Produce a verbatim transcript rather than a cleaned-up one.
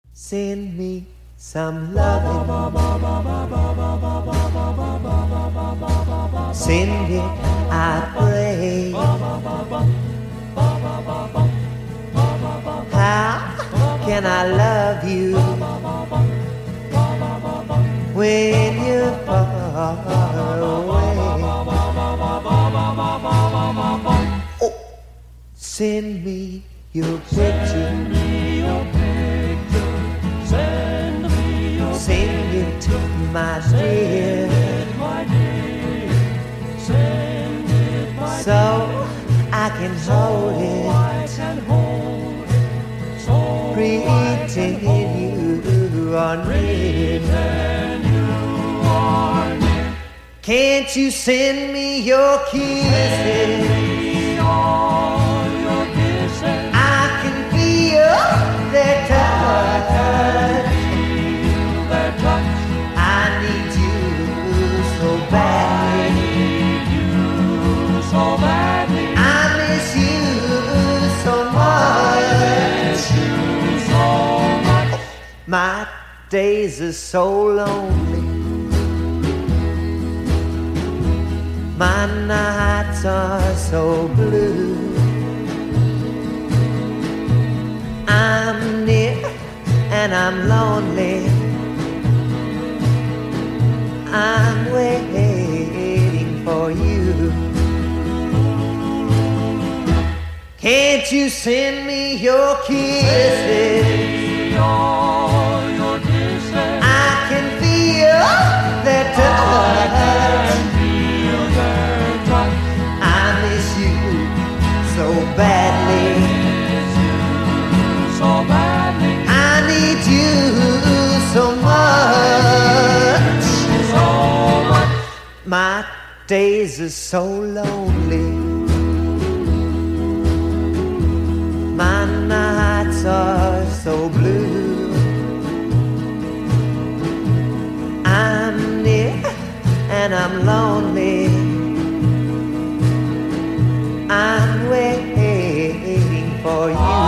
Send me some loving. Send it, I pray. How can I love you when you're far away? Oh, send me your picture. Send it, my dear, so I can hold it, pretend you are near. Can't you send me your kisses? I can feel their touch. I need you so badly. I miss you so much. My days are so lonely. My nights are so blue. I'm near and I'm lonely. I'm waiting for you. Can't you send me your kisses? I can feel their touch. I miss you so badly. I need you so much. My days are so lonely. My nights are so blue. I'm near and I'm lonely. I'm waiting for you.